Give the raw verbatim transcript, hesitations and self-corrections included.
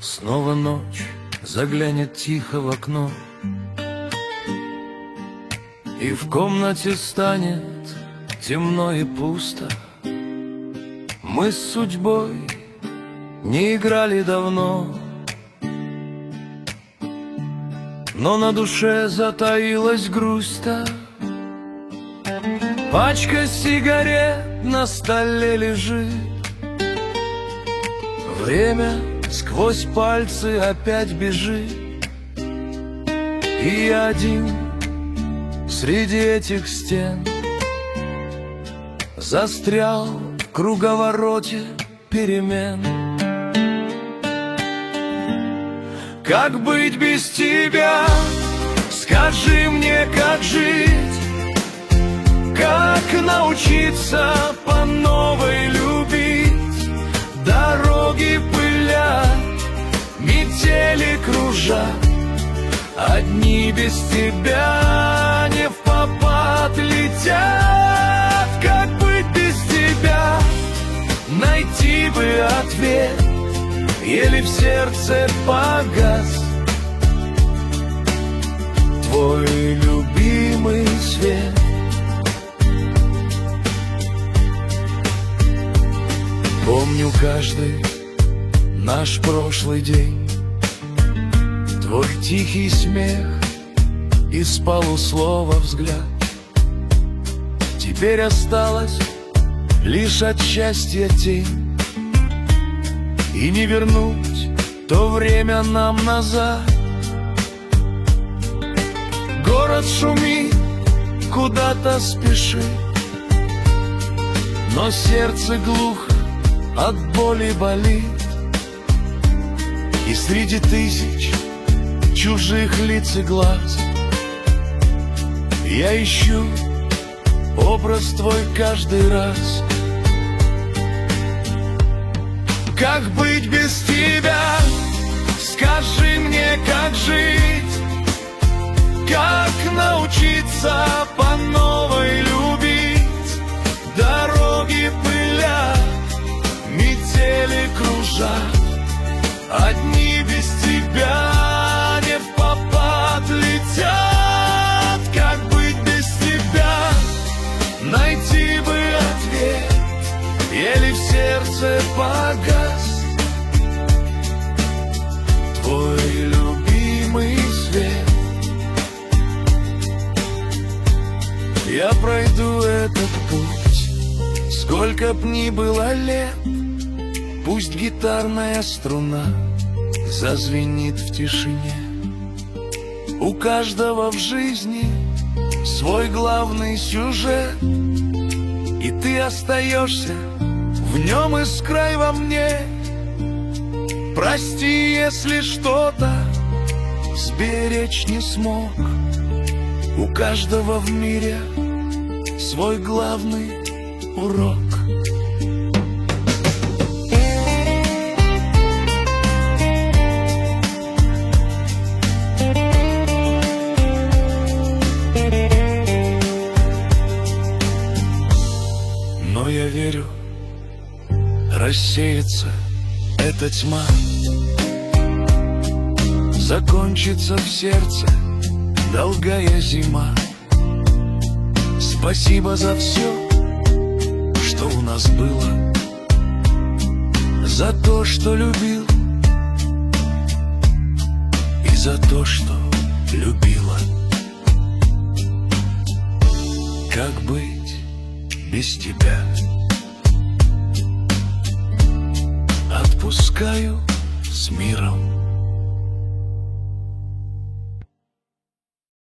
Снова ночь заглянет тихо в окно, и в комнате станет темно и пусто. Мы с судьбой не играли давно, но на душе затаилась грусть-то. Пачка сигарет на столе лежит, время сквозь пальцы опять бежит, и я один среди этих стен застрял в круговороте перемен. Как быть без тебя? Скажи мне, как жить? Как научиться по новой любить? Дороги пылят, метели кружат, одни без тебя не впопад летят. Как быть без тебя? Найти бы ответ, еле в сердце погас твой любимый свет. Помню каждый наш прошлый день, твой тихий смех и с полуслова взгляд. Теперь осталась лишь от счастья тень, и не вернуть то время нам назад. Город шумит, куда-то спешит, но сердце глухо от боли болит. И среди тысяч чужих лиц и глаз я ищу образ твой каждый раз. Как быть без тебя? Скажи мне, как жить? Как научиться по новой любить? Дороги пылят, метели кружат, одни без тебя не впопад летят. Как быть без тебя? Найти бы ответ, еле в сердце погас твой любимый свет. Я пройду этот путь, сколько б ни было лет. Пусть гитарная струна зазвенит в тишине. У каждого в жизни свой главный сюжет, и ты остаешься в нем искрой во мне. Прости, если что-то сберечь не смог. У каждого в мире свой главный урок. Но я верю, рассеется эта тьма, закончится в сердце долгая зима. Спасибо за все, что у нас было, за то, что любил, и за то, что любила. Как быть без тебя? Отпускаю с миром.